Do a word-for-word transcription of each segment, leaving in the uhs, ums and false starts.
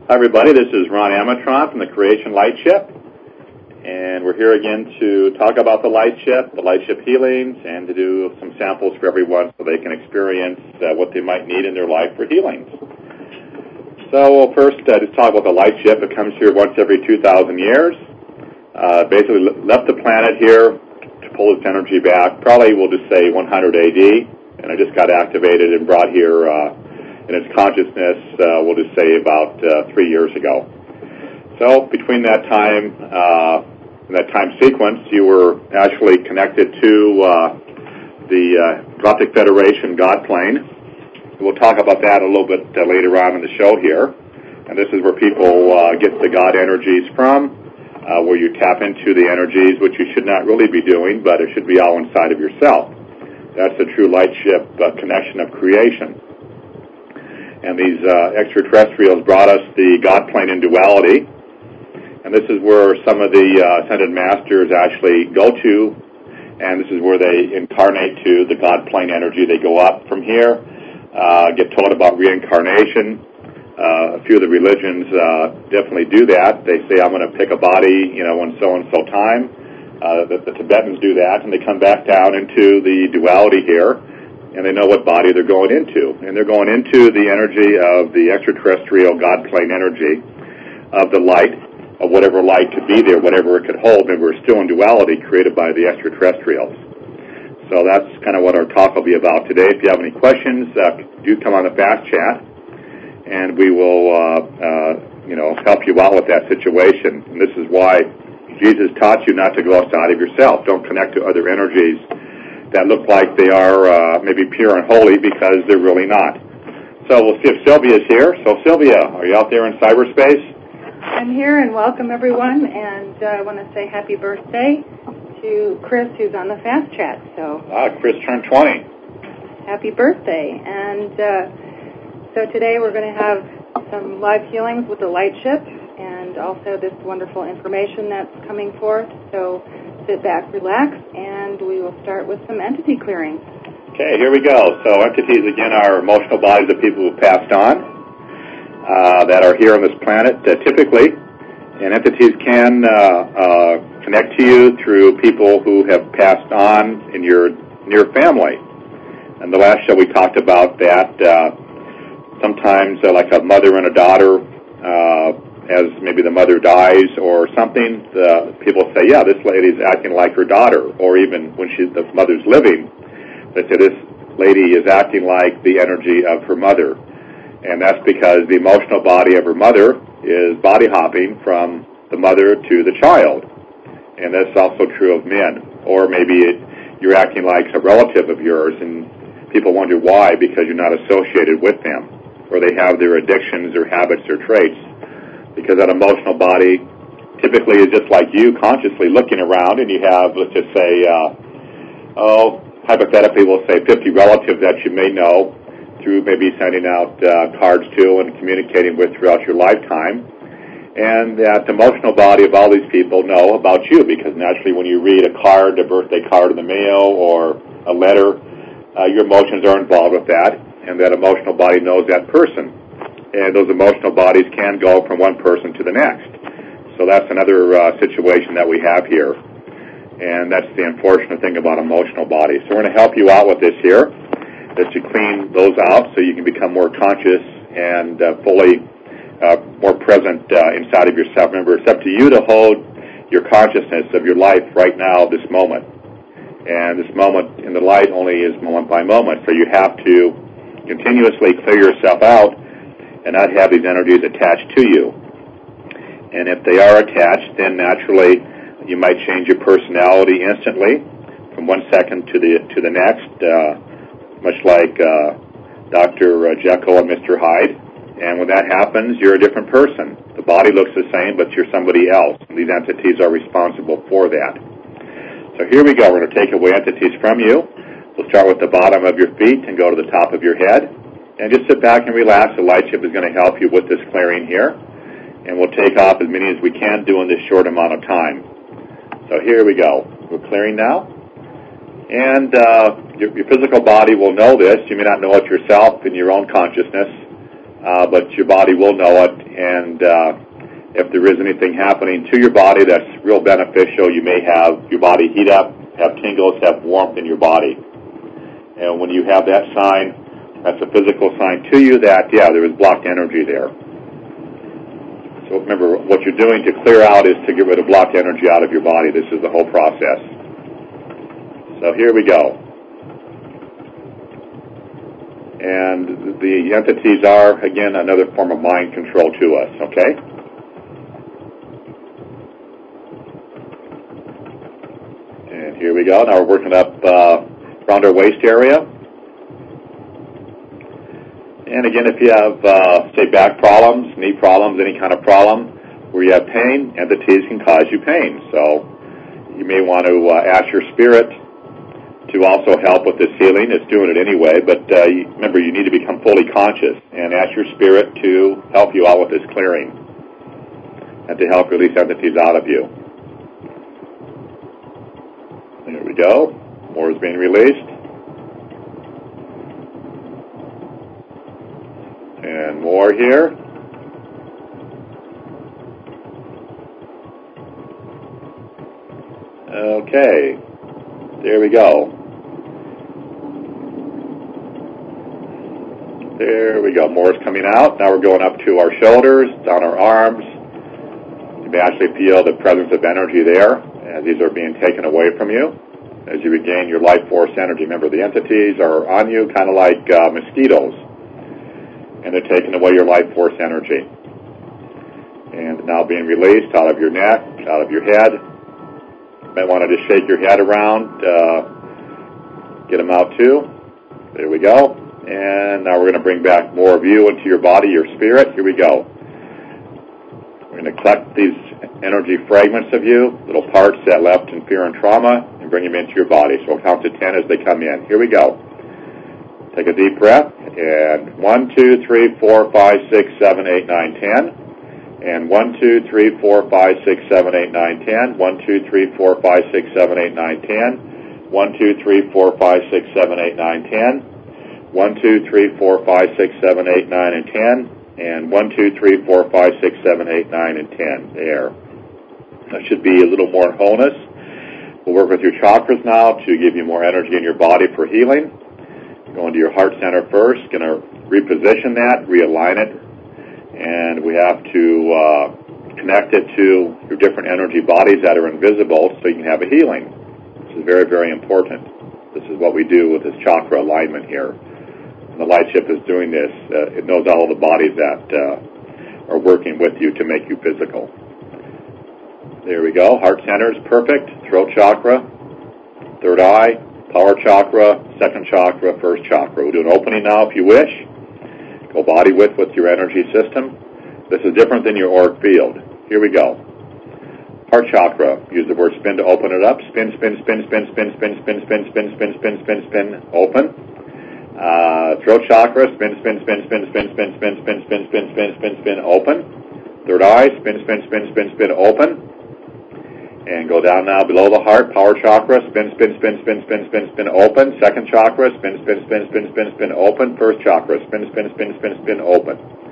Hi, everybody. This is Ron Amatron from the Creation Light Ship, and we're here again to talk about the Light Ship, the Light Ship healings, and to do some samples for everyone so they can experience uh, what they might need in their life for healings. So we'll first uh, just talk about the Light Ship. It comes here once every two thousand years. Uh, basically left the planet here to pull its energy back, probably we'll just say one hundred A D, and it just got activated and brought here uh, in its consciousness, uh, we'll just say about uh, three years ago. So between that time, uh, in that time sequence, you were actually connected to uh, the uh, Galactic Federation God plane. We'll talk about that a little bit uh, later on in the show here. And this is where people uh, get the God energies from, uh, where you tap into the energies, which you should not really be doing, but it should be all inside of yourself. That's the true light ship uh, connection of creation. And these uh, extraterrestrials brought us the God plane in duality. And this is where some of the uh, ascended masters actually go to. And this is where they incarnate to the God plane energy. They go up from here, uh, get told about reincarnation. Uh, a few of the religions uh, definitely do that. They say, I'm going to pick a body, you know, in so-and-so time. Uh, the, the Tibetans do that, and they come back down into the duality here. And they know what body they're going into. And they're going into the energy of the extraterrestrial God plane energy, of the light, of whatever light could be there, whatever it could hold. Maybe we're still in duality created by the extraterrestrials. So that's kind of what our talk will be about today. If you have any questions, uh, do come on the fast chat, and we will, uh, uh, you know, help you out with that situation. And this is why Jesus taught you not to go outside of yourself. Don't connect to other energies that look like they are uh, maybe pure and holy, because they're really not. So we'll see if Sylvia's here. So Sylvia, are you out there in cyberspace? I'm here, and welcome everyone, and uh, I want to say happy birthday to Chris, who's on the fast chat. So Ah, Chris turned twenty. Happy birthday. And uh, so today we're going to have some live healings with the Light Ship, and also this wonderful information that's coming forth. So sit back, relax, and we will start with some entity clearing. Okay, here we go. So entities, again, are emotional bodies of people who passed on uh, that are here on this planet uh, typically. And entities can uh, uh, connect to you through people who have passed on in your near family. And the last show we talked about that uh, sometimes uh, like a mother and a daughter, uh, as maybe the mother dies or something, uh, people say, yeah, this lady's acting like her daughter. Or even when she, the mother's living, they say, this lady is acting like the energy of her mother. And that's because the emotional body of her mother is body hopping from the mother to the child. And that's also true of men. Or maybe it, you're acting like a relative of yours, and people wonder why, because you're not associated with them, or they have their addictions or habits or traits. Because that emotional body typically is just like you, consciously looking around, and you have, let's just say, uh, oh, hypothetically, we'll say fifty relatives that you may know through maybe sending out uh, cards to and communicating with throughout your lifetime. And that emotional body of all these people know about you, because naturally when you read a card, a birthday card in the mail, or a letter, uh, your emotions are involved with that, and that emotional body knows that person. And those emotional bodies can go from one person to the next. So that's another uh, situation that we have here. And that's the unfortunate thing about emotional bodies. So we're going to help you out with this here, that you clean those out so you can become more conscious and uh, fully uh, more present uh, inside of yourself. Remember, it's up to you to hold your consciousness of your life right now, this moment. And this moment in the light only is moment by moment. So you have to continuously clear yourself out and not have these energies attached to you. And if they are attached, then naturally you might change your personality instantly from one second to the to the next, uh, much like uh, Doctor Jekyll and Mister Hyde. And when that happens, you're a different person. The body looks the same, but you're somebody else. And these entities are responsible for that. So here we go. We're going to take away entities from you. We'll start with the bottom of your feet and go to the top of your head. And just sit back and relax. The Light Ship is going to help you with this clearing here. And we'll take off as many as we can do in this short amount of time. So here we go. We're clearing now. And uh, your, your physical body will know this. You may not know it yourself in your own consciousness, uh, but your body will know it and uh, if there is anything happening to your body that's real beneficial, you may have your body heat up, have tingles, have warmth in your body. And when you have that sign, that's a physical sign to you that, yeah, there is blocked energy there. So remember, what you're doing to clear out is to get rid of blocked energy out of your body. This is the whole process. So here we go. And the entities are, again, another form of mind control to us, okay? And here we go. Now we're working up uh, around our waist area. And again, if you have, uh, say, back problems, knee problems, any kind of problem where you have pain, entities can cause you pain. So you may want to uh, ask your spirit to also help with this healing. It's doing it anyway, but uh, you, remember, you need to become fully conscious and ask your spirit to help you out with this clearing and to help release entities out of you. There we go. More is being released. And more here. Okay. There we go. There we go. More is coming out. Now we're going up to our shoulders, down our arms. You may actually feel the presence of energy there as these are being taken away from you as you regain your life force energy. Remember, the entities are on you kind of like uh, mosquitoes, and they're taking away your life force energy. And now being released out of your neck, out of your head. You might want to just shake your head around, uh, get them out too. There we go. And now we're going to bring back more of you into your body, your spirit. Here we go. We're going to collect these energy fragments of you, little parts that left in fear and trauma, and bring them into your body. So we'll count to ten as they come in. Here we go. Take a deep breath. And one, two, three, four, five, six, seven, eight, nine, ten. And one, two, three, four, five, six, seven, eight, nine, ten. One, two, three, four, five, six, seven, eight, nine, ten. One, two, three, four, five, six, seven, eight, nine, ten. One, two, three, four, five, six, seven, eight, nine, and ten. And one, two, three, four, five, six, seven, eight, nine, and ten. There. That should be a little more wholeness. We'll work with your chakras now to give you more energy in your body for healing. Going to your heart center first. Going to reposition that, realign it. And we have to uh, connect it to your different energy bodies that are invisible so you can have a healing. This is very, very important. This is what we do with this chakra alignment here. And the light ship is doing this. Uh, it knows all of the bodies that uh, are working with you to make you physical. There we go. Heart center is perfect. Throat chakra, third eye, power chakra, second chakra, first chakra. We'll do an opening now if you wish. Go body width with your energy system. This is different than your auric field. Here we go. Heart chakra. Use the word spin to open it up. Spin, spin, spin, spin, spin, spin, spin, spin, spin, spin, spin, spin, spin, open. Uh, throat chakra. Spin, spin, spin, spin, spin, spin, spin, spin, spin, spin, spin, spin, spin, open. Third eye. Spin, spin, spin, spin, spin, open. And go down now below the heart. Power chakra. Spin, spin, spin, spin, spin, spin, spin, open. Second chakra. Spin, spin, spin, spin, spin, spin, open. First chakra. Spin, spin, spin, spin, spin, open.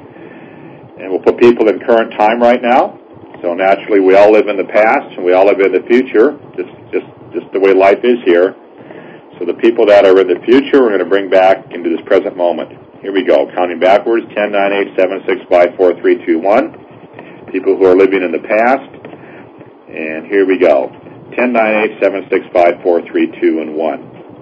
And we'll put people in current time right now. So naturally, we all live in the past and we all live in the future, just just just the way life is here. So the people that are in the future, we're going to bring back into this present moment. Here we go, counting backwards: ten, nine, eight, seven, six, five, four, three, two, one. People who are living in the past, and here we go: ten, nine, eight, seven, six, five, four, three, two, and one.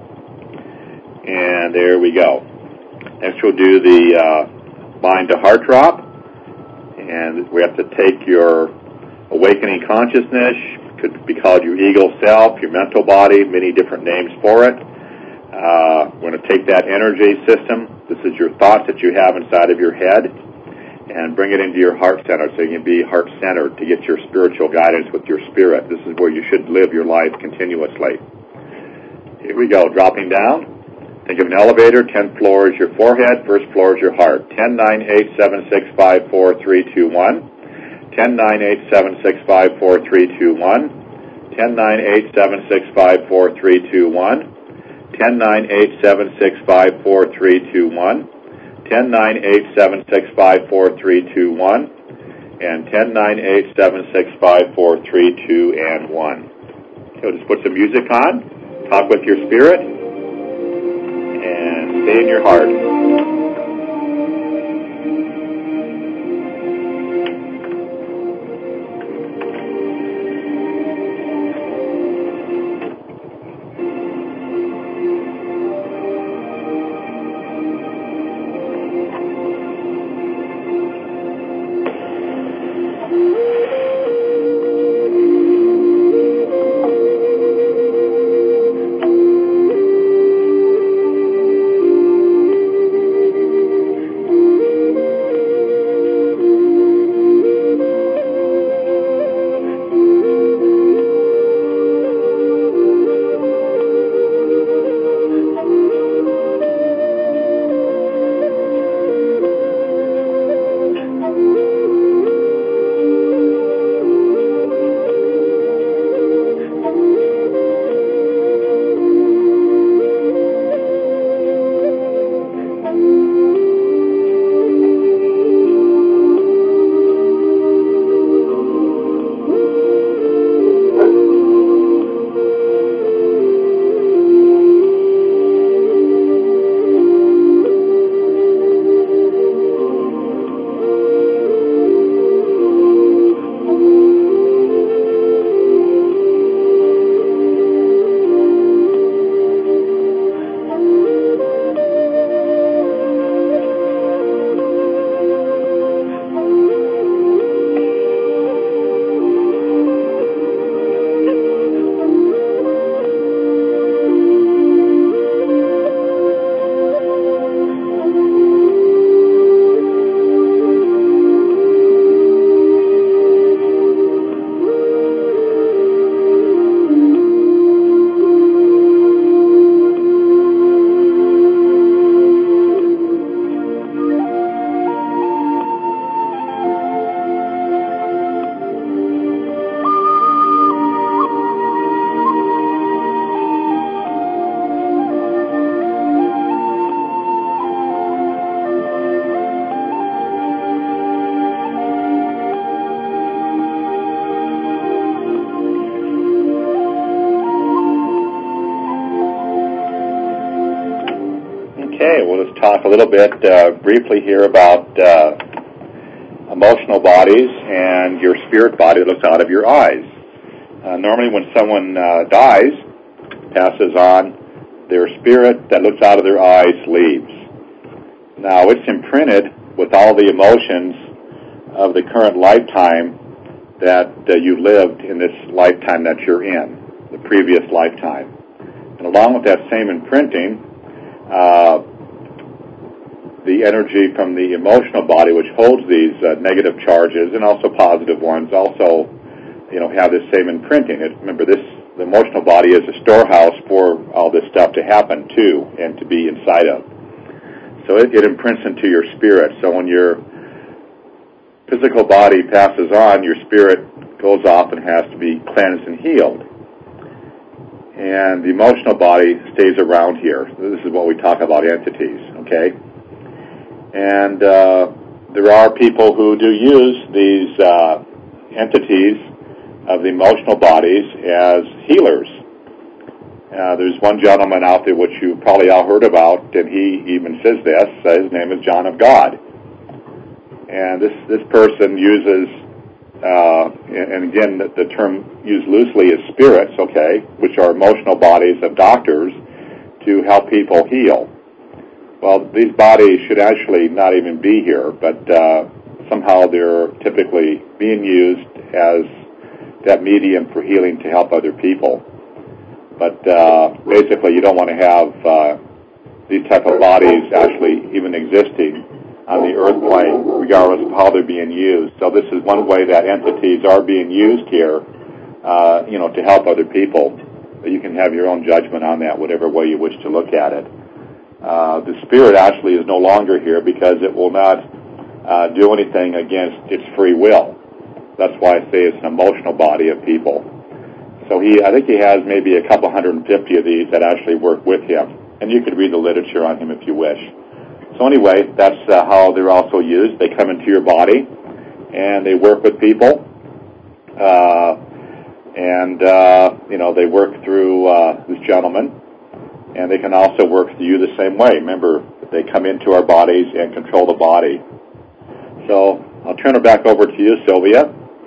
And there we go. Next, we'll do the uh, mind to heart drop, and we have to take your awakening consciousness, could be called your ego self, your mental body, many different names for it. Uh, we're going to take that energy system. This is your thoughts that you have inside of your head, and bring it into your heart center so you can be heart-centered to get your spiritual guidance with your spirit. This is where you should live your life continuously. Here we go, dropping down. Think of an elevator. Tenth floor is your forehead. First floor is your heart. ten, nine, eight, seven, six, five, four, three, two, one. ten, nine, eight, seven, six, five, four, three, two, one. ten, nine, eight, seven, six, five, four, three, two, one. ten, nine, eight, seven, six, five, four, three, two, one. ten, nine, eight, seven, six, five, four, three, two, one. and ten nine eight, seven six five, four three two and one. Okay, we'll just put some music on, talk with your spirit, and stay in your heart. Talk a little bit uh, briefly here about uh, emotional bodies and your spirit body that looks out of your eyes. Uh, normally when someone uh, dies, passes on, their spirit that looks out of their eyes leaves. Now it's imprinted with all the emotions of the current lifetime that uh, you lived in this lifetime that you're in, the previous lifetime. And along with that same imprinting, uh, the energy from the emotional body, which holds these uh, negative charges and also positive ones, also, you know, have this same imprinting. It, remember, this the emotional body is a storehouse for all this stuff to happen to and to be inside of. So it, it imprints into your spirit. So when your physical body passes on, your spirit goes off and has to be cleansed and healed. And the emotional body stays around here. This is what we talk about entities, okay? And uh, there are people who do use these uh, entities of the emotional bodies as healers. Uh, there's one gentleman out there which you probably all heard about, and he even says this. Uh, his name is John of God. And this, this person uses, uh, and again, the, the term used loosely is spirits, okay, which are emotional bodies of doctors to help people heal. Well, these bodies should actually not even be here, but uh, somehow they're typically being used as that medium for healing to help other people. But uh, basically, you don't want to have uh, these type of bodies actually even existing on the earth plane, regardless of how they're being used. So this is one way that entities are being used here, uh, you know, to help other people. You can have your own judgment on that, whatever way you wish to look at it. Uh, the spirit actually is no longer here because it will not uh, do anything against its free will. That's why I say it's an emotional body of people. So he, I think he has maybe a couple hundred and fifty of these that actually work with him, and you could read the literature on him if you wish. So anyway, that's uh, how they're also used. They come into your body, and they work with people, uh, and, uh, you know, they work through uh, this gentleman, and they can also work through you the same way. Remember, they come into our bodies and control the body. So I'll turn it back over to you, Sylvia.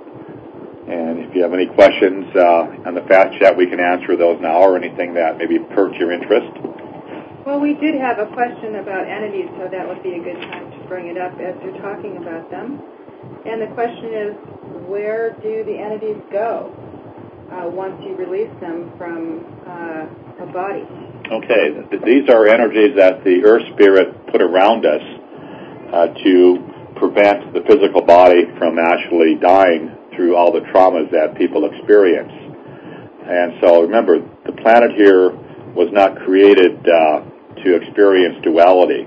And if you have any questions uh, on the Fast Chat, we can answer those now, or anything that maybe perks your interest. Well, we did have a question about entities, so that would be a good time to bring it up as you're talking about them. And the question is, where do the entities go uh, once you release them from uh, a body? Okay, these are energies that the Earth Spirit put around us uh, to prevent the physical body from actually dying through all the traumas that people experience. And so remember, the planet here was not created uh, to experience duality.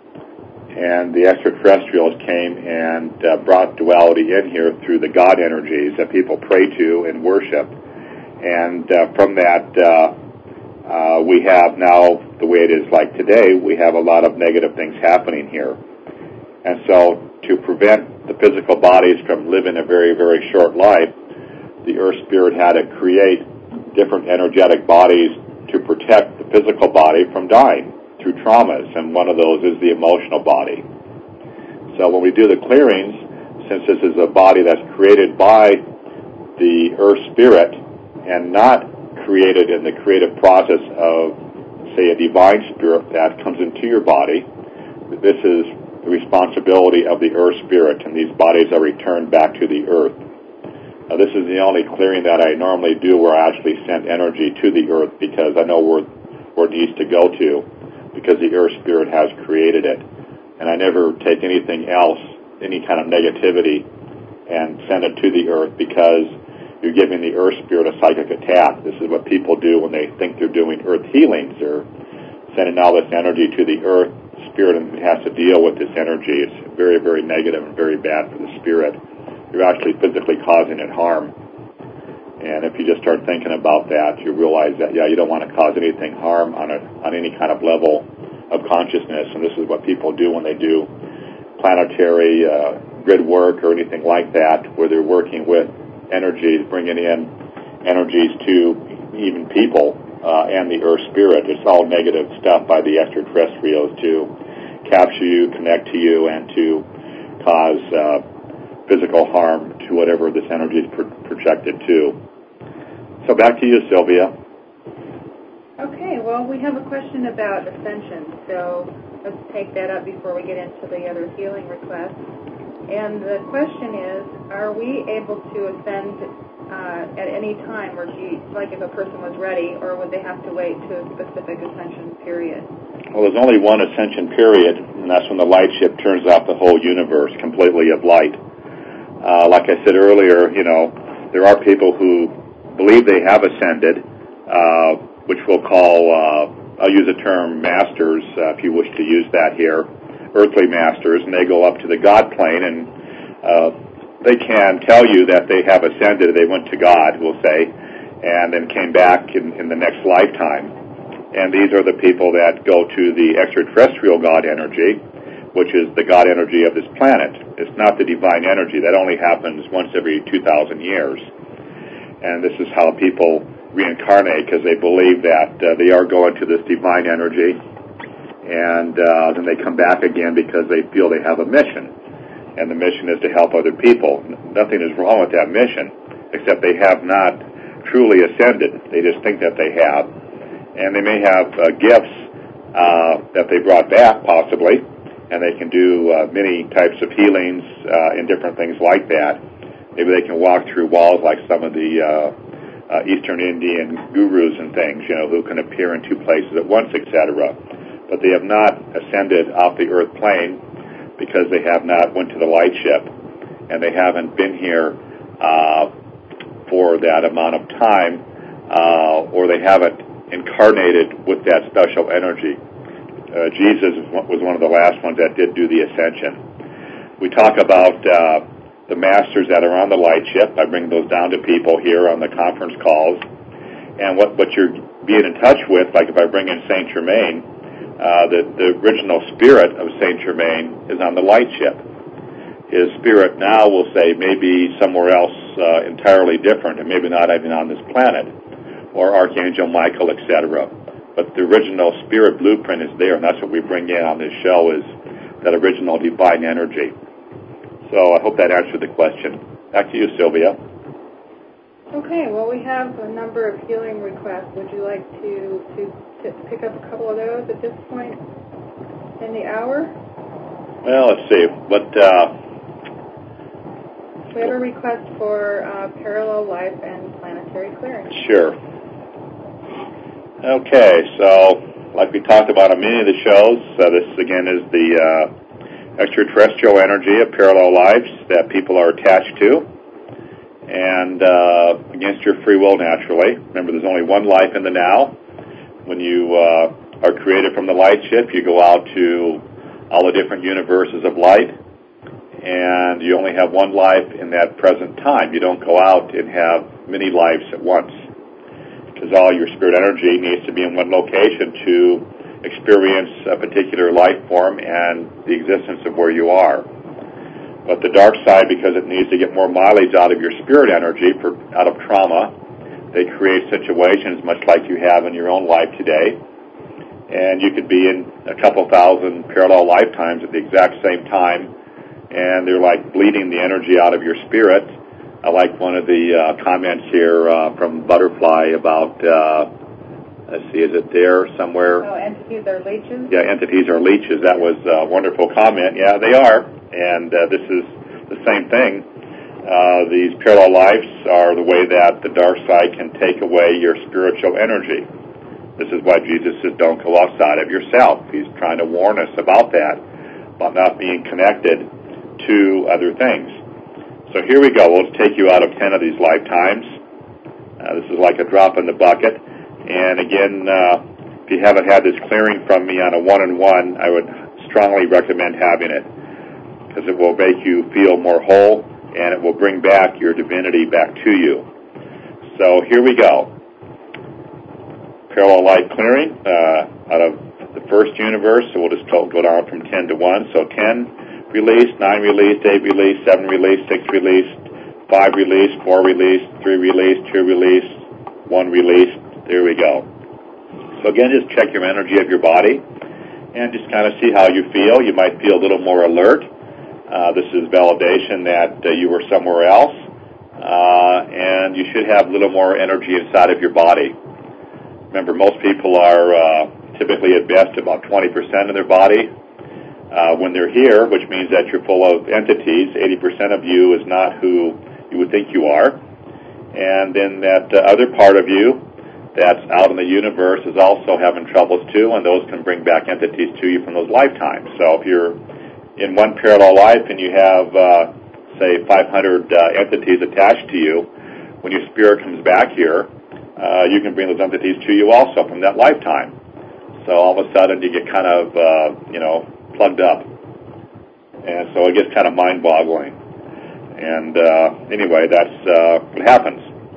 And the extraterrestrials came and uh, brought duality in here through the God energies that people pray to and worship. And uh, from that, uh, uh, we have now, the way it is like today, we have a lot of negative things happening here. And so to prevent the physical bodies from living a very, very short life, the Earth Spirit had to create different energetic bodies to protect the physical body from dying through traumas, and one of those is the emotional body. So when we do the clearings, since this is a body that's created by the Earth Spirit and not created in the creative process of, say, a divine spirit that comes into your body, this is the responsibility of the Earth Spirit, and these bodies are returned back to the Earth. Now, this is the only clearing that I normally do where I actually send energy to the Earth, because I know where, where it needs to go to, because the Earth Spirit has created it. And I never take anything else, any kind of negativity, and send it to the Earth, because you're giving the Earth Spirit a psychic attack. This is what people do when they think they're doing Earth healings. They're sending all this energy to the Earth Spirit, and has to deal with this energy. It's very, very negative and very bad for the Spirit. You're actually physically causing it harm. And if you just start thinking about that, you realize that, yeah, you don't want to cause anything harm on a, on any kind of level of consciousness. And this is what people do when they do planetary uh, grid work or anything like that, where they're working with energies, bringing in energies to even people uh, and the Earth Spirit. It's all negative stuff by the extraterrestrials to capture you, connect to you, and to cause uh, physical harm to whatever this energy is pro- projected to. So back to you, Sylvia. Okay, well, we have a question about ascension, so let's take that up before we get into the other healing requests. And the question is, are we able to ascend uh, at any time, or do you, like if a person was ready, or would they have to wait to a specific ascension period? Well, there's only one ascension period, and that's when the light ship turns off the whole universe completely of light. Uh, like I said earlier, you know, there are people who believe they have ascended, uh, which we'll call, uh, I'll use the term masters, uh, if you wish to use that here, earthly masters, and they go up to the God plane, and uh, they can tell you that they have ascended. They went to God, we'll say, and then came back in, in the next lifetime. And these are the people that go to the extraterrestrial God energy, which is the God energy of this planet. It's not the divine energy. That only happens once every two thousand years. And this is how people reincarnate, because they believe that uh, they are going to this divine energy, and uh, then they come back again because they feel they have a mission. And the mission is to help other people. Nothing is wrong with that mission, except they have not truly ascended. They just think that they have. And they may have uh, gifts uh, that they brought back, possibly, and they can do uh, many types of healings uh, and different things like that. Maybe they can walk through walls like some of the uh, uh, Eastern Indian gurus and things, you know, who can appear in two places at once, et cetera. But they have not ascended off the earth plane because they have not went to the light ship, and they haven't been here uh, for that amount of time, uh, or they haven't incarnated with that special energy. Uh, Jesus was one of the last ones that did do the ascension. We talk about uh, the masters that are on the light ship. I bring those down to people here on the conference calls. And what, what you're being in touch with, like if I bring in Saint Germain, uh, the, the original spirit of Saint Germain is on the light ship. his spirit now will say maybe somewhere else uh, entirely different, and maybe not even on this planet, or Archangel Michael, et cetera. But the original spirit blueprint is there, and that's what we bring in on this show, is that original divine energy. So I hope that answered the question. Back to you, Sylvia. Okay, well, we have a number of healing requests. Would you like to, to, to pick up a couple of those at this point in the hour? Well, let's see. What... Uh, We have a request for uh, parallel life and planetary clearing. Sure. Okay, so like we talked about on many of the shows, uh, this again is the uh, extraterrestrial energy of parallel lives that people are attached to, and uh, against your free will naturally. Remember, there's only one life in the now. When you uh, are created from the light ship, you go out to all the different universes of light, and you only have one life in that present time. You don't go out and have many lives at once, because all your spirit energy needs to be in one location to experience a particular life form and the existence of where you are. But the dark side, because it needs to get more mileage out of your spirit energy for, out of trauma, they create situations much like you have in your own life today. And you could be in a couple thousand parallel lifetimes at the exact same time, and they're like bleeding the energy out of your spirit. I like one of the uh, comments here uh, from Butterfly about, uh, let's see, is it there somewhere? Oh, entities are leeches? Yeah, entities are leeches. That was a wonderful comment. Yeah, they are. And uh, this is the same thing. Uh, these parallel lives are the way that the dark side can take away your spiritual energy. This is why Jesus says don't go outside of yourself. He's trying to warn us about that, about not being connected to other things. So here we go. We'll take you out of ten of these lifetimes. Uh, this is like a drop in the bucket. And again, uh, if you haven't had this clearing from me on a one-on-one, I would strongly recommend having it, because it will make you feel more whole, and it will bring back your divinity back to you. So here we go. Parallel light clearing uh, out of the first universe. So we'll just go down from ten to one. So ten released, nine released, eight released, seven released, six released, five released, four released, three released, two released, one released. There we go. So again, just check your energy of your body and just kind of see how you feel. You might feel a little more alert. Uh, this is validation that uh, you were somewhere else, uh, and you should have a little more energy inside of your body. Remember, most people are uh, typically at best about twenty percent of their body. Uh, when they're here, which means that you're full of entities, eighty percent of you is not who you would think you are. And then that uh, other part of you that's out in the universe is also having troubles too, and those can bring back entities to you from those lifetimes. So if you're in one parallel life and you have, uh, say, five hundred uh, entities attached to you, when your spirit comes back here, uh, you can bring those entities to you also from that lifetime. So all of a sudden you get kind of, uh, you know, plugged up. And so it gets kind of mind-boggling. And uh, anyway, that's uh, what happens.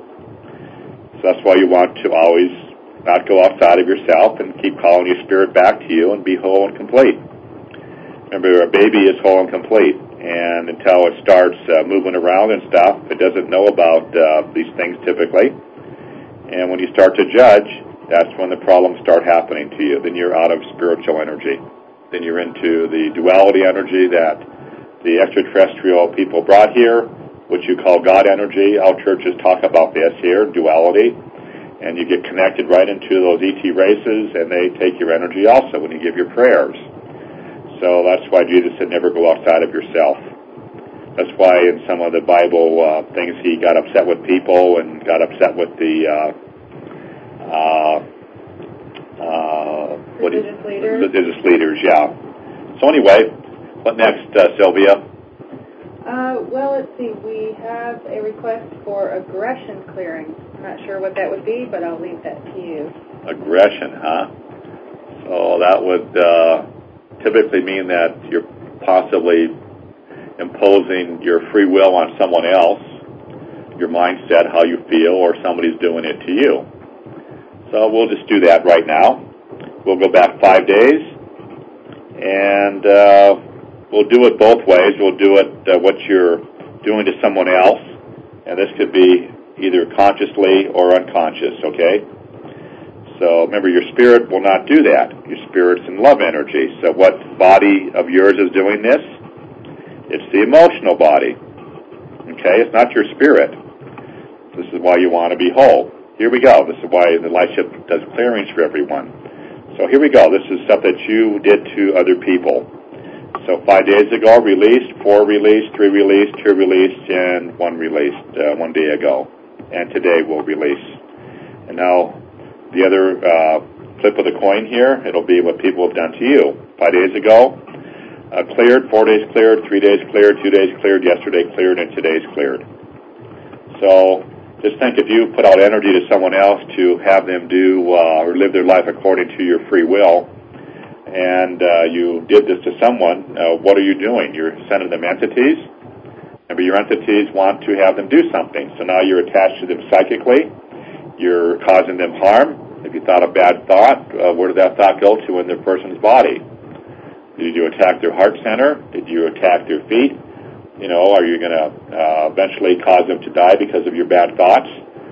So that's why you want to always not go outside of yourself and keep calling your spirit back to you and be whole and complete. Remember, a baby is whole and complete. And until it starts uh, moving around and stuff, it doesn't know about uh, these things typically. And when you start to judge, that's when the problems start happening to you. Then you're out of spiritual energy. Then you're into the duality energy that the extraterrestrial people brought here, which you call God energy. Our churches talk about this here, duality. And you get connected right into those E T races, and they take your energy also when you give your prayers. So that's why Jesus said never go outside of yourself. That's why in some of the Bible uh, things he got upset with people and got upset with the uh, uh, uh, what religious is, leaders. Religious leaders, yeah. So anyway, what next, uh, Sylvia? Uh, well, let's see. We have a request for aggression clearing. I'm not sure what that would be, but I'll leave that to you. Aggression, huh? So that would uh, typically mean that you're possibly imposing your free will on someone else, your mindset, how you feel, or somebody's doing it to you. So we'll just do that right now. We'll go back five days, and uh, we'll do it both ways. We'll do it uh, what you're doing to someone else, and this could be either consciously or unconscious, okay? So remember, your spirit will not do that. Your spirit's in love energy. So what body of yours is doing this? It's the emotional body, okay? It's not your spirit. This is why you want to be whole. Here we go. This is why the Lightship does clearings for everyone. So here we go. This is stuff that you did to other people. So five days ago, released, four released, three released, two released, and one released uh, one day ago. And today we'll release. And now the other uh, flip of the coin here, it'll be what people have done to you. Five days ago, uh, cleared, four days cleared, three days cleared, two days cleared, yesterday cleared, and today's cleared. So just think, if you put out energy to someone else to have them do uh, or live their life according to your free will, and uh, you did this to someone, uh, what are you doing? You're sending them entities. Remember, your entities want to have them do something. So now you're attached to them psychically. You're causing them harm. If you thought a bad thought, uh, where did that thought go to in their person's body? Did you attack their heart center? Did you attack their feet? You know, are you going to uh, eventually cause them to die because of your bad thoughts?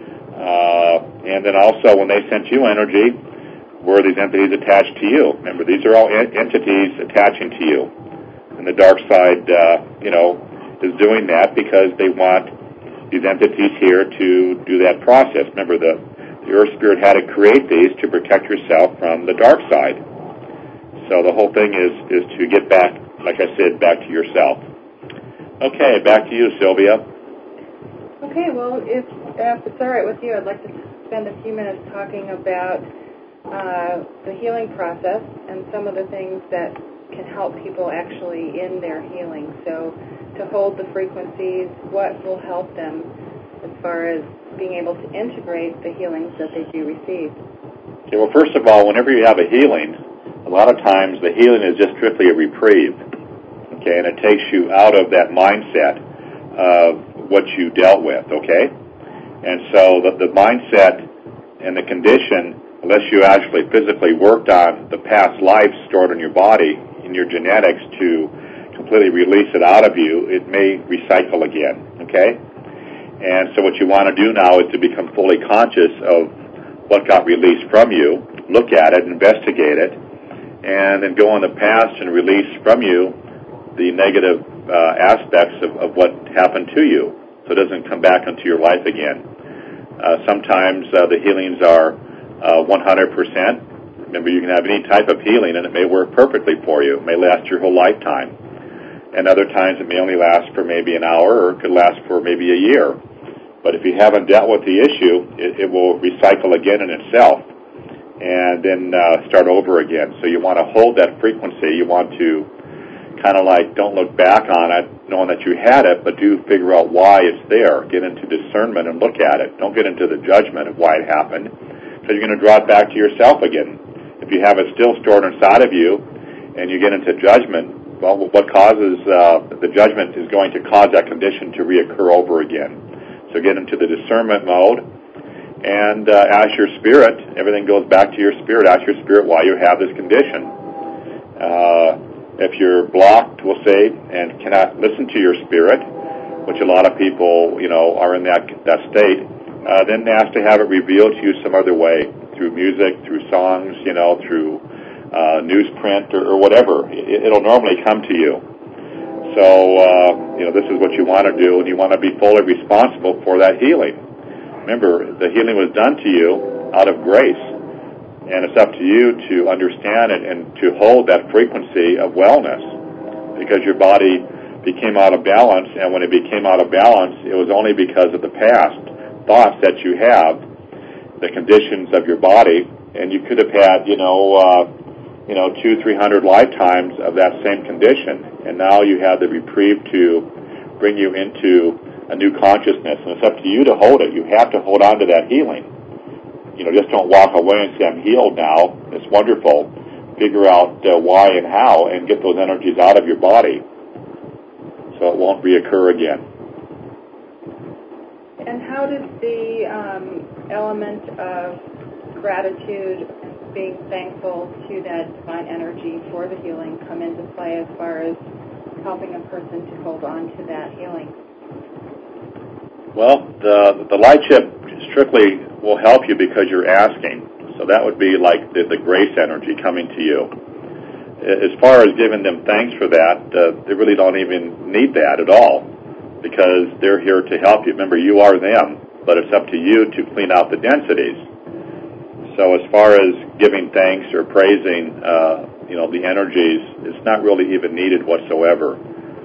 Uh, and then also, when they sent you energy, were these entities attached to you? Remember, these are all en- entities attaching to you. And the dark side, uh, you know, is doing that because they want these entities here to do that process. Remember, the, the Earth Spirit had to create these to protect yourself from the dark side. So the whole thing is, is to get back, like I said, back to yourself. Okay, back to you, Sylvia. Okay, well, if, if it's all right with you, I'd like to spend a few minutes talking about uh, the healing process and some of the things that can help people actually in their healing. So to hold the frequencies, what will help them as far as being able to integrate the healings that they do receive. Okay, well, first of all, whenever you have a healing, a lot of times the healing is just strictly a reprieve. Okay, and it takes you out of that mindset of what you dealt with, okay? And so the, the mindset and the condition, unless you actually physically worked on the past life stored in your body, in your genetics, to completely release it out of you, it may recycle again, okay? And so what you want to do now is to become fully conscious of what got released from you, look at it, investigate it, and then go in the past and release from you the negative uh, aspects of, of what happened to you, so it doesn't come back into your life again. Uh, sometimes uh, the healings are uh, one hundred percent. Remember, you can have any type of healing, and it may work perfectly for you. It may last your whole lifetime. And other times it may only last for maybe an hour, or it could last for maybe a year. But if you haven't dealt with the issue, it, it will recycle again in itself, and then uh, start over again. So you want to hold that frequency. You want to kind of like, don't look back on it knowing that you had it, but do figure out why it's there. Get into discernment and look at it. Don't get into the judgment of why it happened, because you're going to draw it back to yourself again. If you have it still stored inside of you and you get into judgment, well, what causes uh, the judgment is going to cause that condition to reoccur over again. So get into the discernment mode and uh, ask your spirit. Everything goes back to your spirit. Ask your spirit why you have this condition. Uh, If you're blocked, we'll say, and cannot listen to your spirit, which a lot of people, you know, are in that that state, uh, then ask to have it revealed to you some other way, through music, through songs, you know, through uh, newsprint or, or whatever. It, it'll normally come to you. So, uh, you know, this is what you want to do, and you want to be fully responsible for that healing. Remember, the healing was done to you out of grace. And it's up to you to understand it and to hold that frequency of wellness, because your body became out of balance, and when it became out of balance, it was only because of the past thoughts that you have, the conditions of your body, and you could have had, you know, uh, you know, two, three hundred lifetimes of that same condition, and now you have the reprieve to bring you into a new consciousness, and it's up to you to hold it. You have to hold on to that healing. You know, just don't walk away and say, I'm healed now. It's wonderful. Figure out uh, why and how, and get those energies out of your body so it won't reoccur again. And how does the um, element of gratitude and being thankful to that divine energy for the healing come into play as far as helping a person to hold on to that healing? Well, the the light chip strictly will help you because you're asking. So that would be like the, the grace energy coming to you. As far as giving them thanks for that, uh, they really don't even need that at all because they're here to help you. Remember, you are them, but it's up to you to clean out the densities. So as far as giving thanks or praising, uh, you know, the energies, it's not really even needed whatsoever.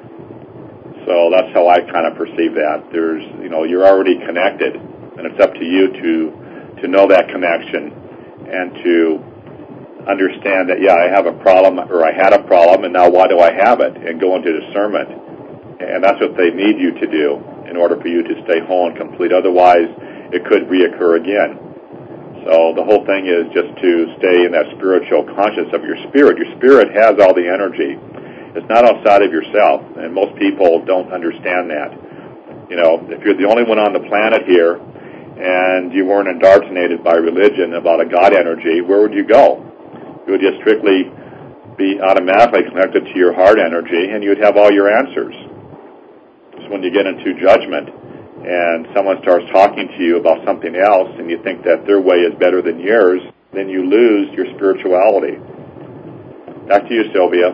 So that's how I kind of perceive that. There's, you know, you're already connected, and it's up to you to to know that connection and to understand that, yeah, I have a problem, or I had a problem, and now why do I have it? And go into discernment. And that's what they need you to do in order for you to stay whole and complete. Otherwise, it could reoccur again. So the whole thing is just to stay in that spiritual consciousness of your spirit. Your spirit has all the energy. It's not outside of yourself, and most people don't understand that. You know, if you're the only one on the planet here, and you weren't indoctrinated by religion about a God energy, where would you go? You would just strictly be automatically connected to your heart energy, and you would have all your answers. So when you get into judgment, and someone starts talking to you about something else, and you think that their way is better than yours, then you lose your spirituality. Back to you, Sylvia.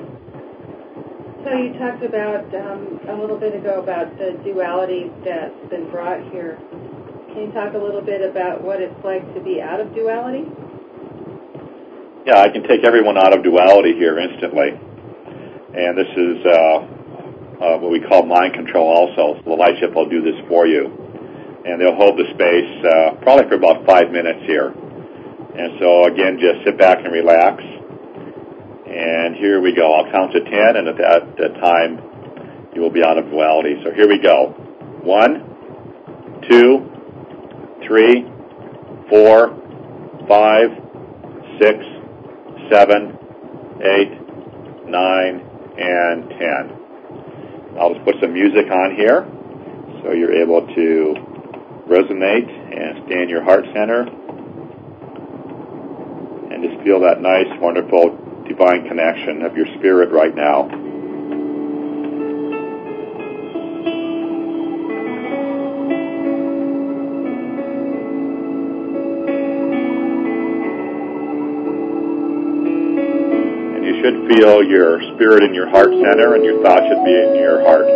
So you talked about um, a little bit ago about the duality that's been brought here. Can you talk a little bit about what it's like to be out of duality? Yeah, I can take everyone out of duality here instantly. And this is uh, uh, what we call mind control also. So the light chip will do this for you. And they'll hold the space uh, probably for about five minutes here. And so, again, just sit back and relax. And here we go. I'll count to ten, and at that, that time, you will be out of duality. So here we go. One, two, three, four, five, six, seven, eight, nine, and ten. I'll just put some music on here so you're able to resonate and stay in your heart center and just feel that nice, wonderful, divine connection of your spirit right now. Should feel your spirit in your heart center, and your thoughts should be in your heart.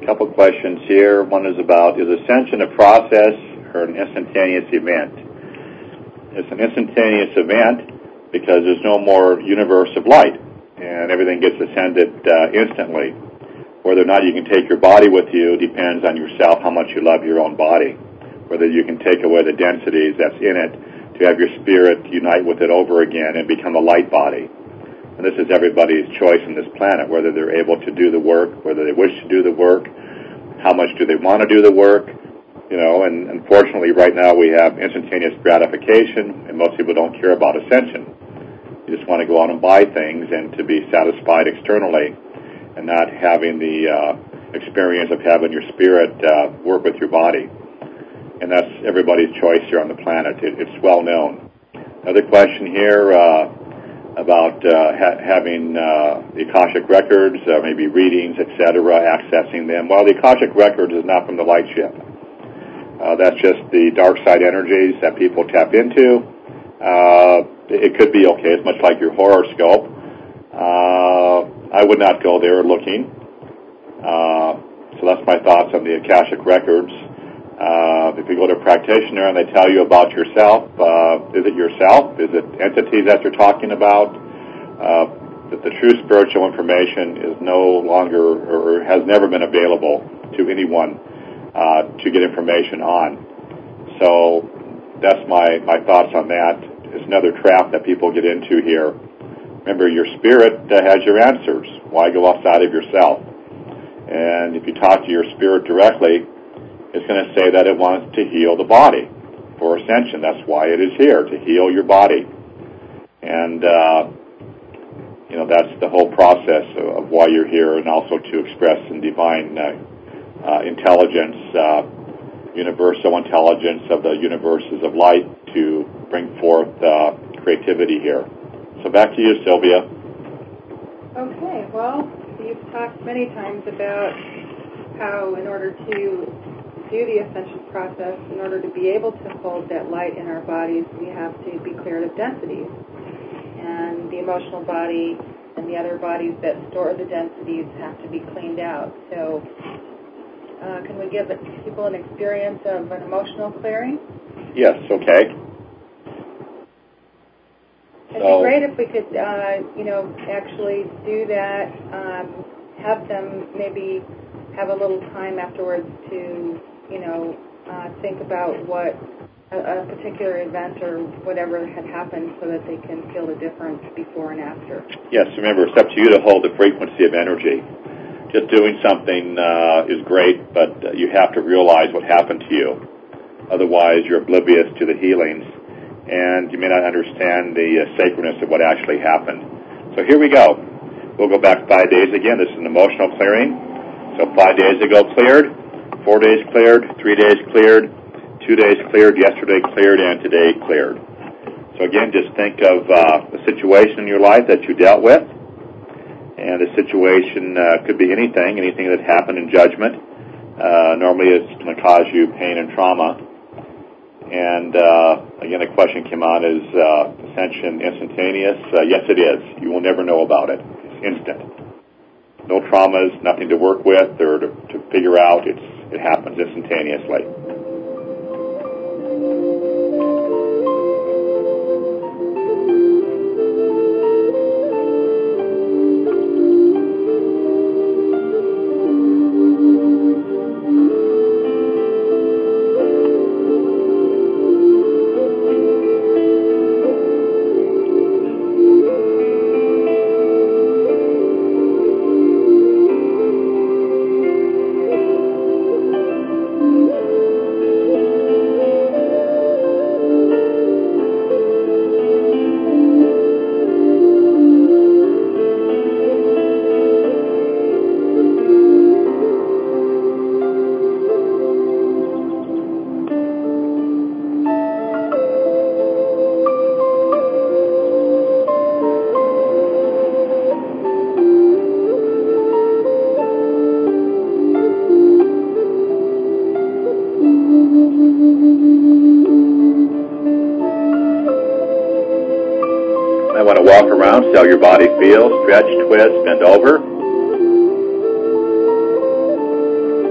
couple questions here. One is about, is ascension a process or an instantaneous event? It's an instantaneous event because there's no more universe of light, and everything gets ascended uh, instantly. Whether or not you can take your body with you depends on yourself, how much you love your own body. Whether you can take away the densities that's in it to have your spirit unite with it over again and become a light body. And this is everybody's choice on this planet, whether they're able to do the work, whether they wish to do the work, how much do they want to do the work. You know, and unfortunately right now we have instantaneous gratification, and most people don't care about ascension. You just want to go out and buy things and to be satisfied externally and not having the uh, experience of having your spirit uh, work with your body. And that's everybody's choice here on the planet. It, it's well known. Another question here uh, about uh, ha- having uh, the Akashic records, uh, maybe readings, et cetera, accessing them. Well, the Akashic records is not from the light ship. Uh, that's just the dark side energies that people tap into. Uh, it could be okay. It's much like your horoscope. Uh, I would not go there looking. Uh, so that's my thoughts on the Akashic records. Uh, if you go to a practitioner and they tell you about yourself, uh, is it yourself? Is it entities that you're talking about? Uh, that the true spiritual information is no longer or has never been available to anyone uh, to get information on. So that's my, my thoughts on that. It's another trap that people get into here. Remember, your spirit uh, has your answers. Why go outside of yourself? And if you talk to your spirit directly, it's going to say that it wants to heal the body for ascension. That's why it is here, to heal your body. And, uh, you know, that's the whole process of, of why you're here, and also to express in divine uh, uh, intelligence, uh, universal intelligence of the universes of light to bring forth uh, creativity here. So back to you, Sylvia. Okay, well, you've talked many times about how in order to do the ascension process, in order to be able to hold that light in our bodies, we have to be cleared of densities. And the emotional body and the other bodies that store the densities have to be cleaned out. So uh, can we give people an experience of an emotional clearing? Yes, okay. It'd be great if we could, uh, you know, actually do that, um, have them maybe have a little time afterwards to, you know, uh, think about what a, a particular event or whatever had happened so that they can feel the difference before and after. Yes, remember, it's up to you to hold the frequency of energy. Just doing something uh, is great, but uh, you have to realize what happened to you. Otherwise, you're oblivious to the healings, and you may not understand the uh, sacredness of what actually happened. So here we go. We'll go back five days again. This is an emotional clearing. So five days ago cleared, four days cleared, three days cleared, two days cleared, yesterday cleared, and today cleared. So again, just think of uh, a situation in your life that you dealt with. And the situation uh, could be anything, anything that happened in judgment. Uh, normally it's going to cause you pain and trauma. And uh, again, the question came on, is uh, ascension instantaneous? Uh, yes, it is. You will never know about it. It's instant. No traumas, nothing to work with or to, to figure out. It's, it happens instantaneously. Want to walk around, see how your body feels, stretch, twist, bend over.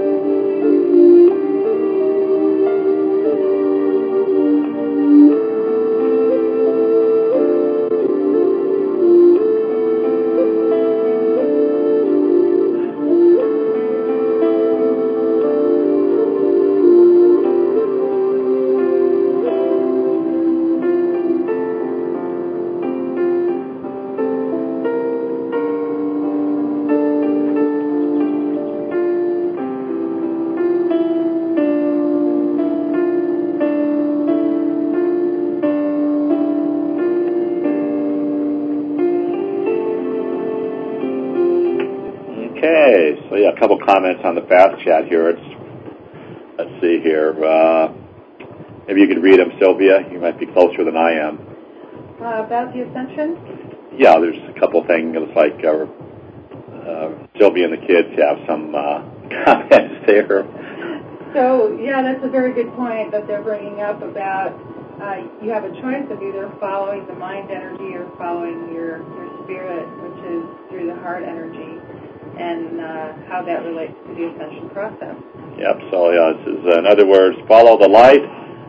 couple comments on the fast chat here. It's, let's see here. Uh, maybe you could read them, Sylvia. You might be closer than I am. Uh, about the ascension? Yeah, there's a couple things. It's like uh, uh, Sylvia and the kids have some uh, comments there. So, yeah, that's a very good point that they're bringing up about uh, you have a choice of either following the mind energy or following your, your spirit, which is through the heart energy, and uh, how that relates to the ascension process. Yep, so yeah, this is, uh, in other words, follow the light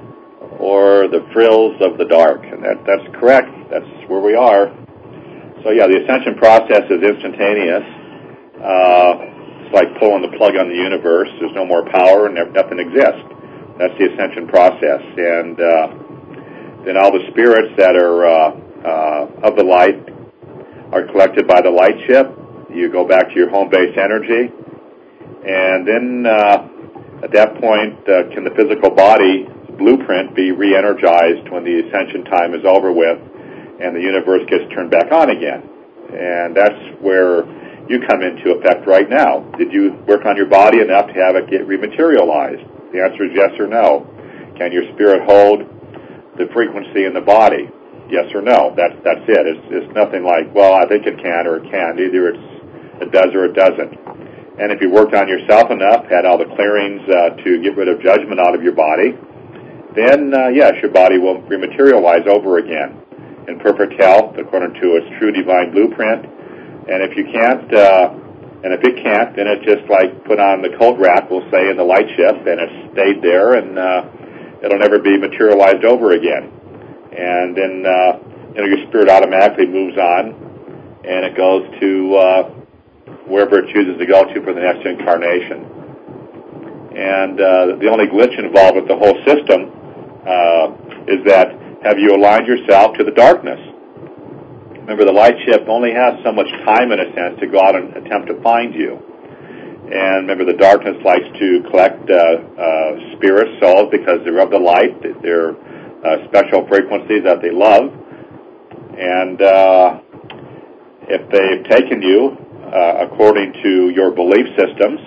or the frills of the dark, and that, that's correct. That's where we are. So yeah, the ascension process is instantaneous. Uh, it's like pulling the plug on the universe. There's no more power and nothing exists. That's the ascension process. And uh, then all the spirits that are uh, uh, of the light are collected by the light ship. You go back to your home base energy. And then uh, at that point, uh, can the physical body blueprint be re-energized when the ascension time is over with and the universe gets turned back on again? And that's where you come into effect right now. Did you work on your body enough to have it get rematerialized? The answer is yes or no. Can your spirit hold the frequency in the body? Yes or no. That's that's it. It's, it's nothing like, well, I think it can or it can. Either it's, it does or it doesn't. And if you worked on yourself enough, had all the clearings uh, to get rid of judgment out of your body, then, uh, yes, your body will rematerialize over again in perfect health according to its true divine blueprint. And if you can't, uh, and if it can't, then it's just like put on the coat rack, we'll say, in the light ship, and it's stayed there, and uh, it'll never be materialized over again. And then, uh, you know, your spirit automatically moves on, and it goes to uh, wherever it chooses to go to for the next incarnation. And uh, the only glitch involved with the whole system uh, is that have you aligned yourself to the darkness? Remember, the light ship only has so much time, in a sense, to go out and attempt to find you. And remember, the darkness likes to collect uh, uh, spirit souls because they're of the light. They're uh, special frequencies that they love. And uh, if they've taken you uh, according to your belief systems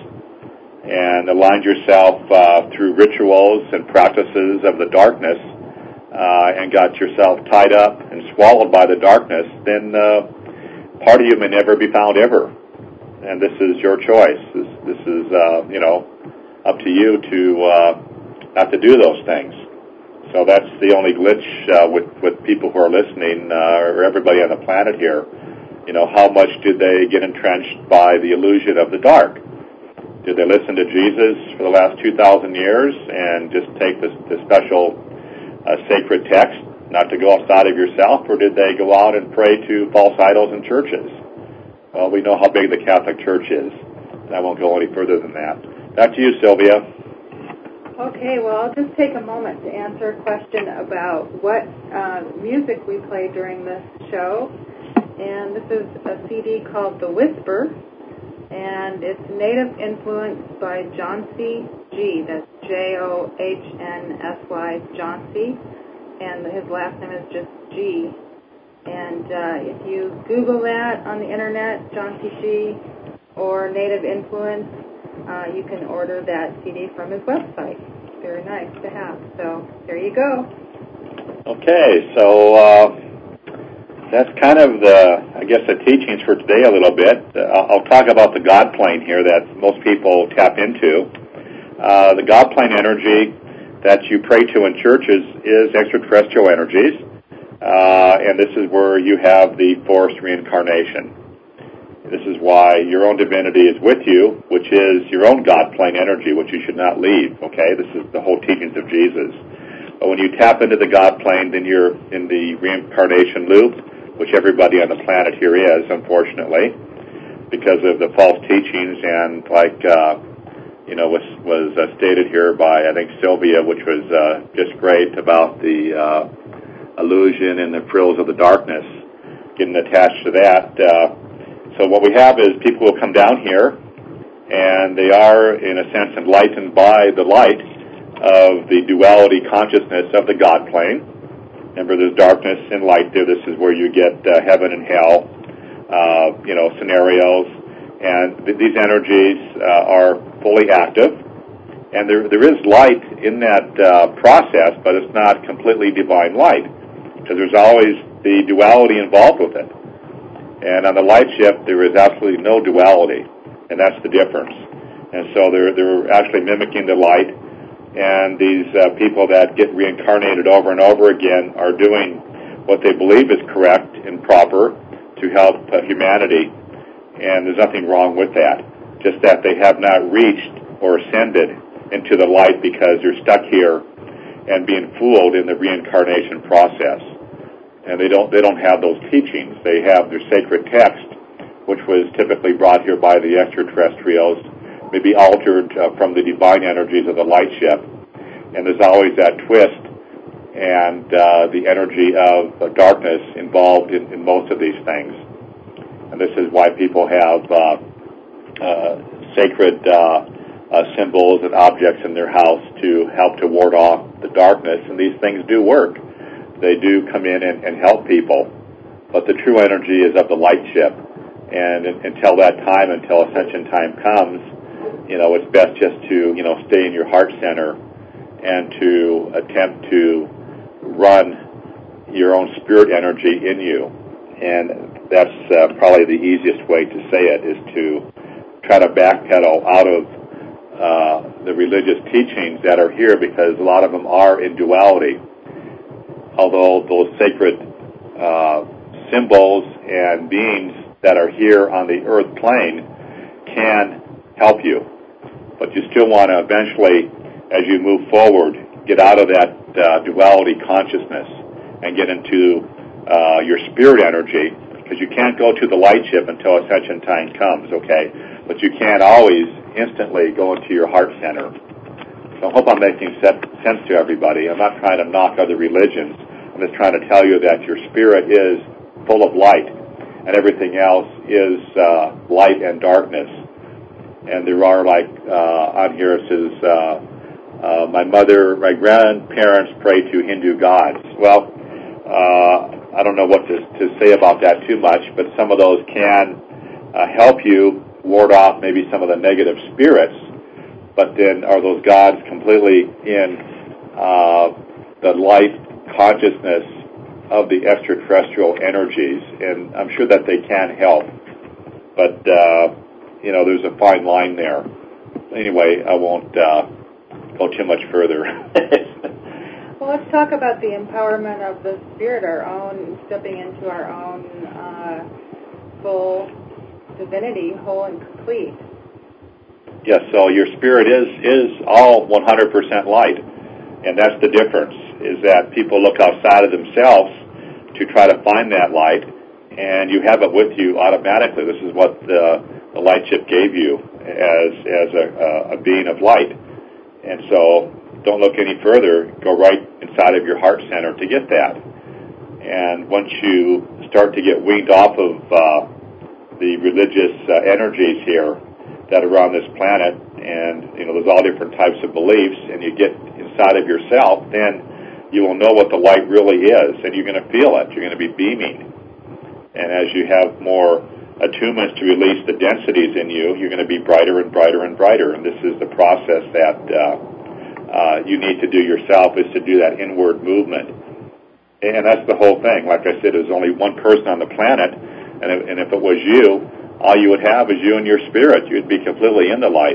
and aligned yourself uh, through rituals and practices of the darkness, Uh, and got yourself tied up and swallowed by the darkness, then uh, part of you may never be found ever. And this is your choice. This, this is, uh, you know, up to you to uh, not to do those things. So that's the only glitch uh, with, with people who are listening, uh, or everybody on the planet here. You know, how much did they get entrenched by the illusion of the dark? Did they listen to Jesus for the last two thousand years and just take this, this special a sacred text, not to go outside of yourself, or did they go out and pray to false idols and churches? Well, we know how big the Catholic Church is, and I won't go any further than that. Back to you, Sylvia. Okay, well, I'll just take a moment to answer a question about what uh, music we play during this show. And this is a C D called The Whisper, and it's Native Influence by Johnsy G. That's J O H N S Y, Johnsy, and his last name is just G. And uh, if you Google that on the internet, Johnsy G or Native Influence, uh, you can order that C D from his website. Very nice to have. So there you go. Okay, so uh, that's kind of the, I guess, the teachings for today a little bit. Uh, I'll talk about the God plane here that most people tap into. Uh, the God plane energy that you pray to in churches is extraterrestrial energies, uh, and this is where you have the forced reincarnation. This is why your own divinity is with you, which is your own God plane energy, which you should not leave, okay? This is the whole teachings of Jesus. But when you tap into the God plane, then you're in the reincarnation loop, which everybody on the planet here is, unfortunately, because of the false teachings and, like, uh, you know, was, was uh, stated here by, I think, Sylvia, which was uh, just great about the uh, illusion and the frills of the darkness, getting attached to that. Uh, so what we have is people who come down here, and they are, in a sense, enlightened by the light of the duality consciousness of the God plane. Remember, there's darkness and light there. This is where you get uh, heaven and hell, uh, you know, scenarios. And th- these energies uh, are fully active, and there there is light in that uh, process, but it's not completely divine light, because there's always the duality involved with it. And on the light ship, there is absolutely no duality, and that's the difference. And so they're they're actually mimicking the light, and these uh, people that get reincarnated over and over again are doing what they believe is correct and proper to help uh, humanity, and there's nothing wrong with that. Just that they have not reached or ascended into the light because they're stuck here and being fooled in the reincarnation process. And they don't they don't have those teachings. They have their sacred text, which was typically brought here by the extraterrestrials, maybe altered uh, from the divine energies of the light ship. And there's always that twist and uh, the energy of uh, darkness involved in, in most of these things. And this is why people have uh, uh, sacred uh, uh, symbols and objects in their house to help to ward off the darkness. And these things do work. They do come in and, and help people. But the true energy is of the light ship. And in, until that time, until ascension time comes, you know, it's best just to, you know, stay in your heart center and to attempt to run your own spirit energy in you. And that's uh, probably the easiest way to say it, is to try to backpedal out of uh, the religious teachings that are here, because a lot of them are in duality. Although those sacred uh, symbols and beings that are here on the earth plane can help you. But you still want to eventually, as you move forward, get out of that uh, duality consciousness and get into uh, your spirit energy, because you can't go to the light ship until ascension time comes, okay? But you can't always instantly go into your heart center. So I hope I'm making sense to everybody. I'm not trying to knock other religions. I'm just trying to tell you that your spirit is full of light, and everything else is uh, light and darkness. And there are, like, uh, on here it says, uh, uh, my mother, my grandparents pray to Hindu gods. Well, uh, I don't know what to, to say about that too much, but some of those can uh, help you ward off maybe some of the negative spirits. But then are those gods completely in uh, the light consciousness of the extraterrestrial energies? And I'm sure that they can help. But, uh, you know, there's a fine line there. Anyway, I won't uh, go too much further. Well, let's talk about the empowerment of the spirit, our own, stepping into our own uh, full divinity, whole and complete. Yes, so your spirit is, is all one hundred percent light. And that's the difference, is that people look outside of themselves to try to find that light, and you have it with you automatically. This is what the, the light ship gave you as, as a, a being of light. And so don't look any further. Go right inside of your heart center to get that. And once you start to get weaned off of uh, the religious uh, energies here that are on this planet, and, you know, there's all different types of beliefs, and you get inside of yourself, then you will know what the light really is, and you're going to feel it. You're going to be beaming. And as you have more attunements to release the densities in you, you're going to be brighter and brighter and brighter. And this is the process that uh, uh, you need to do yourself, is to do that inward movement. And that's the whole thing. Like I said, there's only one person on the planet, and if, and if it was you, all you would have is you and your spirit. You'd be completely in the light.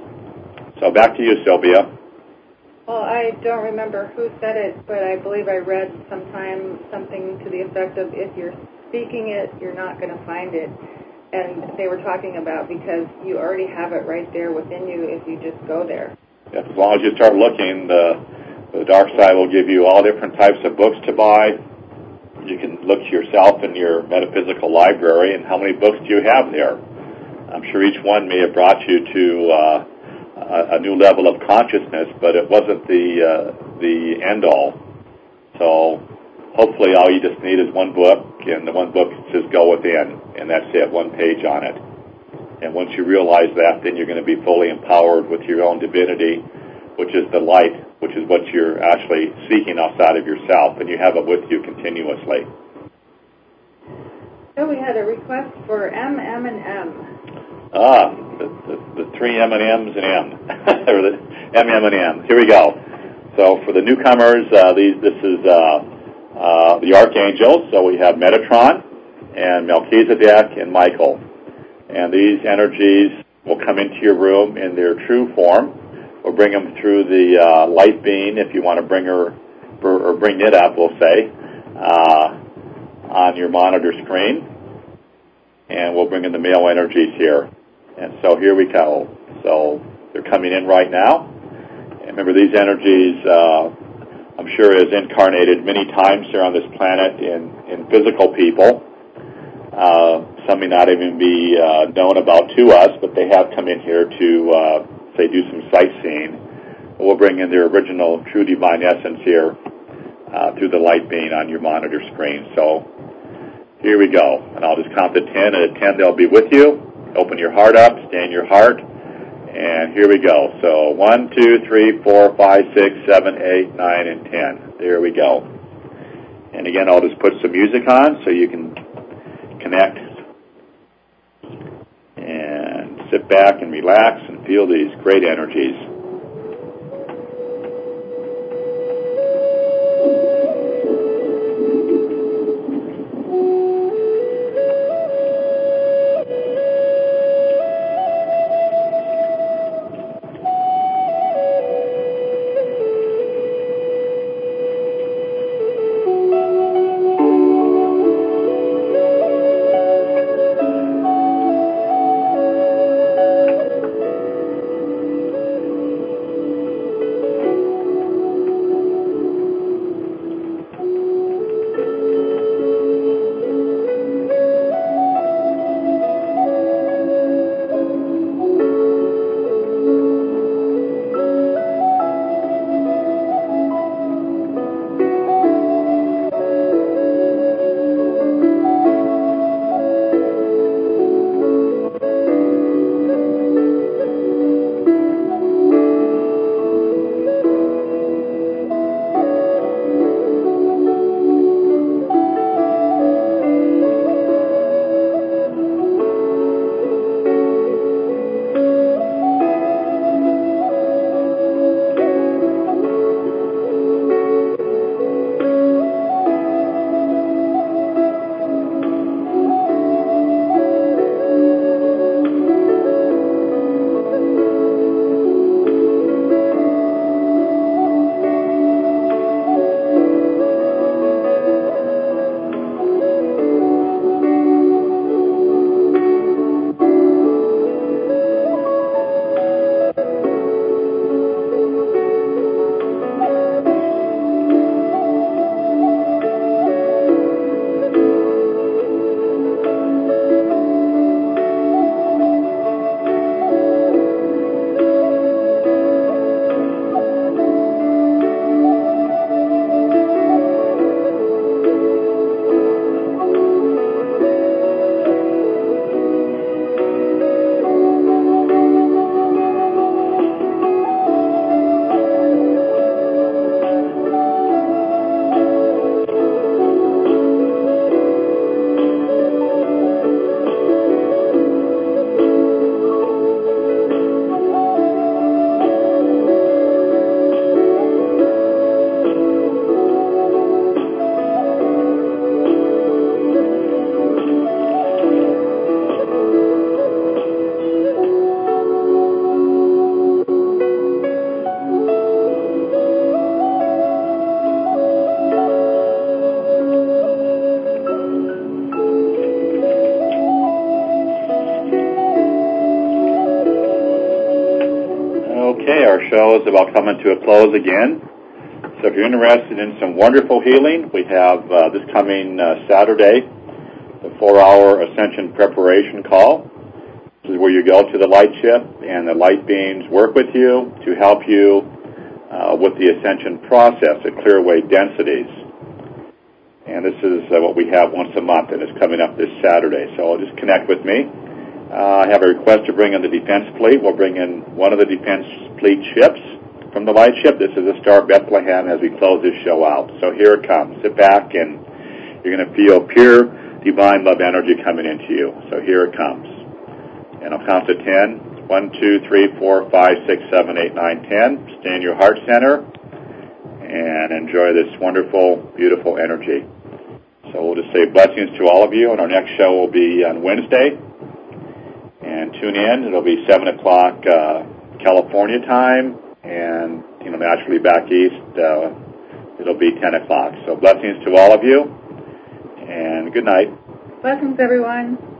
So back to you, Sylvia. Well, I don't remember who said it, but I believe I read sometime something to the effect of, if you're speaking it, you're not going to find it. And they were talking about, because you already have it right there within you if you just go there. Yes, as long as you start looking, the, the dark side will give you all different types of books to buy. You can look yourself in your metaphysical library, and how many books do you have there? I'm sure each one may have brought you to uh, a, a new level of consciousness, but it wasn't the uh, the end all. So hopefully all you just need is one book, and the one book says Go Within, and that's it, one page on it. And once you realize that, then you're going to be fully empowered with your own divinity, which is the light, which is what you're actually seeking outside of yourself, and you have it with you continuously. So we had a request for M, M, and M. Ah, the, the, the three M and M's and M, or the M, M, and M. Here we go. So for the newcomers, uh, these, this is uh, uh, the Archangels. So we have Metatron and Melchizedek and Michael. And these energies will come into your room in their true form. We'll bring them through the uh, light beam, if you want to bring her, or bring it up, we'll say, uh, on your monitor screen. And we'll bring in the male energies here. And so here we go. So they're coming in right now. And remember, these energies, uh, I'm sure, is incarnated many times here on this planet in, in physical people. Uh, some may not even be uh, known about to us, but they have come in here to, uh, say, do some sightseeing. We'll bring in their original true divine essence here uh, through the light beam on your monitor screen. So here we go. And I'll just count to ten, and at ten they'll be with you. Open your heart up, stay in your heart, and here we go. So one, two, three, four, five, six, seven, eight, nine, and ten. There we go. And again, I'll just put some music on so you can connect and sit back and relax and feel these great energies. Okay, our show is about coming to a close again. So if you're interested in some wonderful healing, we have uh, this coming uh, Saturday, the four-hour Ascension Preparation Call. This is where you go to the light ship, and the light beams work with you to help you uh, with the Ascension process at clear wave densities. And this is uh, what we have once a month, and it's coming up this Saturday. So just connect with me. Uh, I have a request to bring in the defense fleet. We'll bring in one of the defense fleet ships from the light ship. This is the Star Bethlehem as we close this show out. So here it comes. Sit back, and you're going to feel pure divine love energy coming into you. So here it comes. And I'll count to ten. One, two, three, four, five, six, seven, eight, nine, ten. Stay in your heart center and enjoy this wonderful, beautiful energy. So we'll just say blessings to all of you, and our next show will be on Wednesday. And tune in. It'll be seven o'clock uh, California time, and you know, naturally back east, uh, it'll be ten o'clock. So blessings to all of you, and good night. Blessings, everyone.